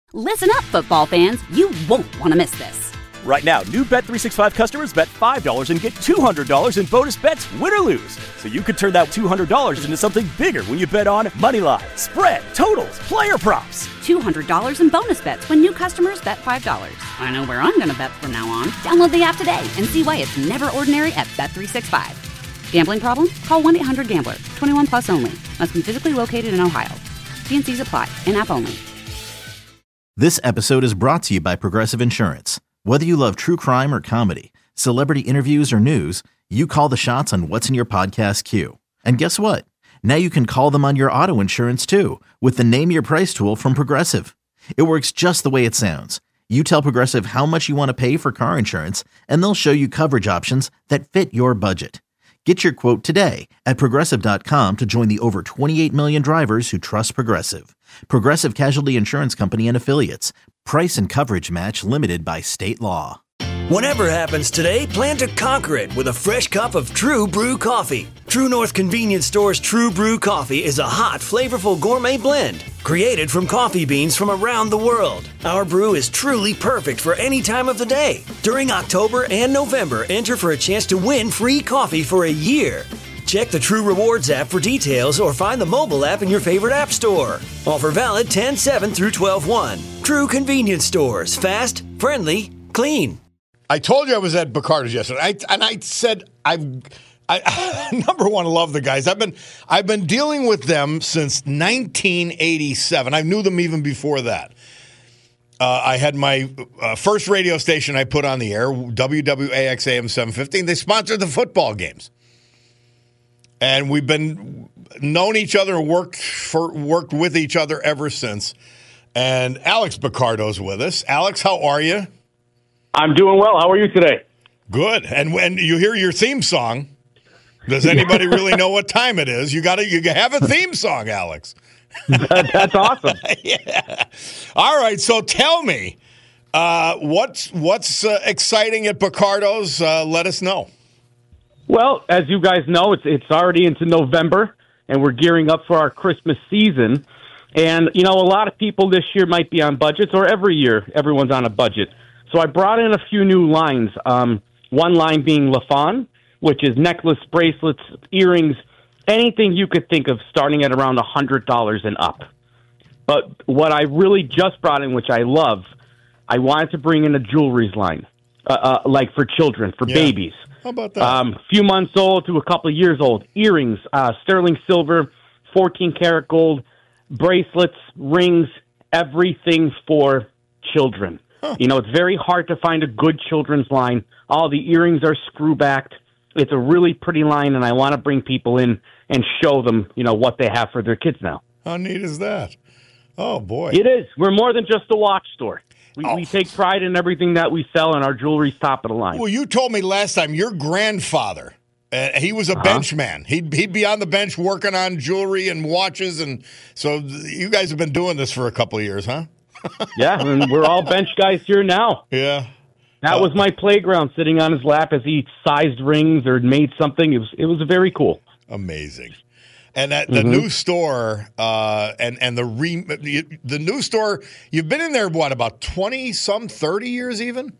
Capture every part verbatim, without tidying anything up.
Listen up, football fans. You won't want to miss this. Right now, new Bet three sixty-five customers bet five dollars and get two hundred dollars in bonus bets, win or lose. So you could turn that two hundred dollars into something bigger when you bet on money line, spread, totals, player props. two hundred dollars in bonus bets when new customers bet five dollars. I know where I'm going to bet from now on. Download the app today and see why it's never ordinary at Bet three sixty-five. Gambling problem? Call one eight hundred gambler. twenty-one plus only. Must be physically located in Ohio. T and C's apply. In-app only. This episode is brought to you by Progressive Insurance. Whether you love true crime or comedy, celebrity interviews or news, you call the shots on what's in your podcast queue. And guess what? Now you can call them on your auto insurance too with the Name Your Price tool from Progressive. It works just the way it sounds. You tell Progressive how much you want to pay for car insurance, and they'll show you coverage options that fit your budget. Get your quote today at Progressive dot com to join the over twenty-eight million drivers who trust Progressive. Progressive Casualty Insurance Company and Affiliates. Price and coverage match limited by state law. Whatever happens today, plan to conquer it with a fresh cup of True Brew coffee. True North Convenience Store's True Brew coffee is a hot, flavorful gourmet blend created from coffee beans from around the world. Our brew is truly perfect for any time of the day. During October and November, enter for a chance to win free coffee for a year. Check the True Rewards app for details or find the mobile app in your favorite app store. Offer valid ten seven through twelve one. True Convenience Stores. Fast, friendly, clean. I told you I was at Bacardo's yesterday, I, and I said I've I, number one, love the guys. I've been I've been dealing with them since nineteen eighty-seven. I knew them even before that. Uh, I had my uh, first radio station I put on the air, W W A X A M seven fifty. They sponsored the football games, and we've been known each other, worked for worked with each other ever since. And Alex Bacardo's with us. Alex, how are you? I'm doing well. How are you today? Good. And when you hear your theme song, does anybody really know what time it is? You got to you have a theme song, Alex. That's awesome. Yeah. All right. So tell me, uh, what's what's uh, exciting at Bacardo's? Uh, let us know. Well, as you guys know, it's it's already into November, and we're gearing up for our Christmas season. And you know, a lot of people this year might be on budgets, or every year everyone's on a budget. So I brought in a few new lines. Um, one line being Lafon, which is necklace, bracelets, earrings, anything you could think of starting at around one hundred dollars and up. But what I really just brought in, which I love, I wanted to bring in a jewelry line, uh, uh, like for children, for yeah. babies. How about that? Um, a few months old to a couple of years old. Earrings, uh, sterling silver, fourteen karat gold, bracelets, rings, everything for children. Huh. You know, it's very hard to find a good children's line. All the earrings are screw-backed. It's a really pretty line, and I want to bring people in and show them, you know, what they have for their kids now. How neat is that? Oh, boy. It is. We're more than just a watch store. We, oh. we take pride in everything that we sell, and our jewelry's top of the line. Well, you told me last time your grandfather, uh, he was a uh-huh. bench man. He'd, he'd be on the bench working on jewelry and watches, and so you guys have been doing this for a couple of years, huh? Yeah, and we're all bench guys here now. Yeah. That oh. was my playground, sitting on his lap as he sized rings or made something. It was it was very cool. Amazing. And that the mm-hmm. new store uh, and and the re, the new store, you've been in there what, about twenty some thirty years even?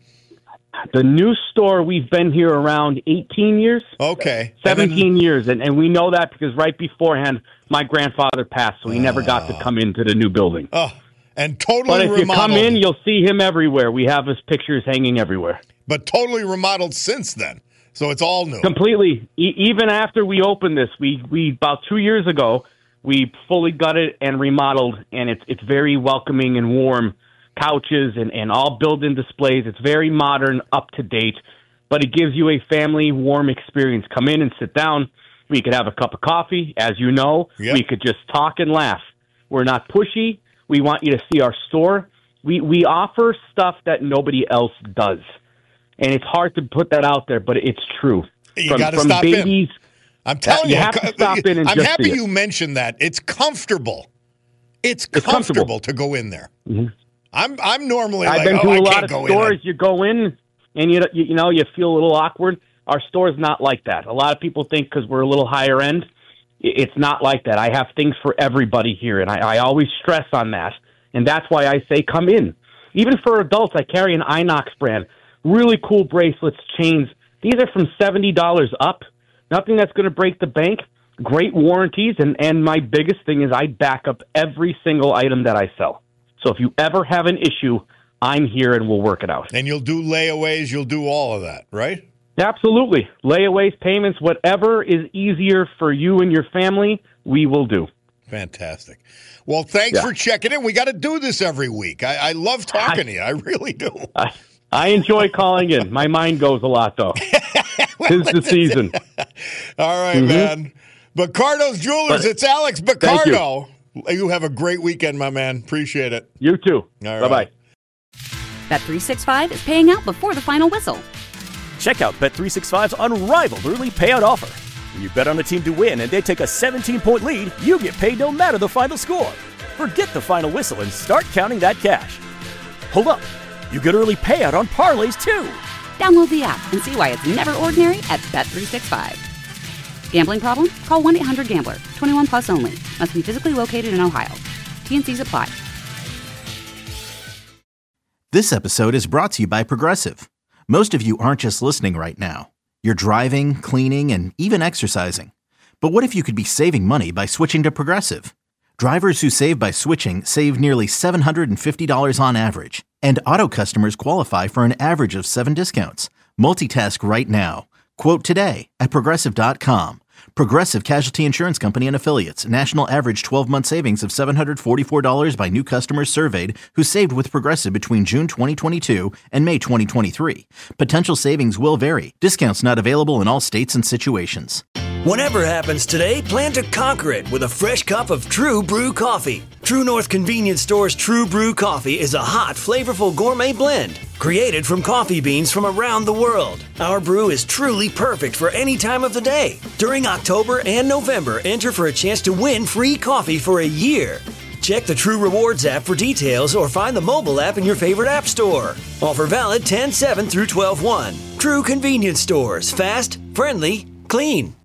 The new store, we've been here around eighteen years. Okay. seventeen then, years, and and we know that because right beforehand my grandfather passed, so he uh, never got to come into the new building. Oh. And totally But if remodeled. you come in, you'll see him everywhere. We have his pictures hanging everywhere. But totally remodeled since then. So it's all new. Completely. E- even after we opened this, we, we about two years ago, we fully gutted and remodeled, and it's it's very welcoming and warm. Couches and, and all built-in displays. It's very modern, up-to-date, but it gives you a family warm experience. Come in and sit down. We could have a cup of coffee, as you know. Yep. We could just talk and laugh. We're not pushy. We want you to see our store. We we offer stuff that nobody else does. And it's hard to put that out there, but it's true. You got to stop babies, in. I'm telling you. You. have to stop in and I'm just happy see it. you mentioned that. It's comfortable. It's, It's comfortable, comfortable. to go in there. Mm-hmm. I'm I'm normally I've like, been oh, to I a lot can't of go stores. in. You go in, and you you know you feel a little awkward. Our store is not like that. A lot of people think because we're a little higher end, it's not like that. I have things for everybody here, and I, I always stress on that. And that's why I say come in. Even for adults, I carry an Inox brand. Really cool bracelets, chains. These are from seventy dollars up. Nothing that's going to break the bank. Great warranties. And, and my biggest thing is I back up every single item that I sell. So if you ever have an issue, I'm here and we'll work it out. And you'll do layaways. You'll do all of that, right? Absolutely. Layaways, payments, whatever is easier for you and your family, we will do. Fantastic. Well, thanks Yeah. for checking in. We got to do this every week. I, I love talking I, to you. I really do. I, I enjoy calling in. My mind goes a lot, though. well, Tis the season. All right, mm-hmm. man. Bacardo's Jewelers. But, it's Alex Bacardo. You. you have a great weekend, my man. Appreciate it. You too. All Bye-bye. Right. Bet three sixty-five is paying out before the final whistle. Check out Bet three sixty-five's unrivaled early payout offer. When you bet on a team to win and they take a seventeen-point lead, you get paid no matter the final score. Forget the final whistle and start counting that cash. Hold up. You get early payout on parlays, too. Download the app and see why it's never ordinary at Bet three sixty-five. Gambling problem? Call one eight hundred gambler. twenty-one plus only. Must be physically located in Ohio. T N Cs apply. This episode is brought to you by Progressive. Most of you aren't just listening right now. You're driving, cleaning, and even exercising. But what if you could be saving money by switching to Progressive? Drivers who save by switching save nearly seven hundred fifty dollars on average. And auto customers qualify for an average of seven discounts. Multitask right now. Quote today at Progressive dot com. Progressive Casualty Insurance Company and Affiliates. National average twelve-month savings of seven hundred forty-four dollars by new customers surveyed who saved with Progressive between June twenty twenty-two and May twenty twenty-three. Potential savings will vary. Discounts not available in all states and situations. Whatever happens today, plan to conquer it with a fresh cup of True Brew coffee. True North Convenience Store's True Brew coffee is a hot, flavorful gourmet blend created from coffee beans from around the world. Our brew is truly perfect for any time of the day. During October and November, enter for a chance to win free coffee for a year. Check the True Rewards app for details or find the mobile app in your favorite app store. Offer valid ten seven through twelve one. True Convenience Stores. Fast, friendly, clean.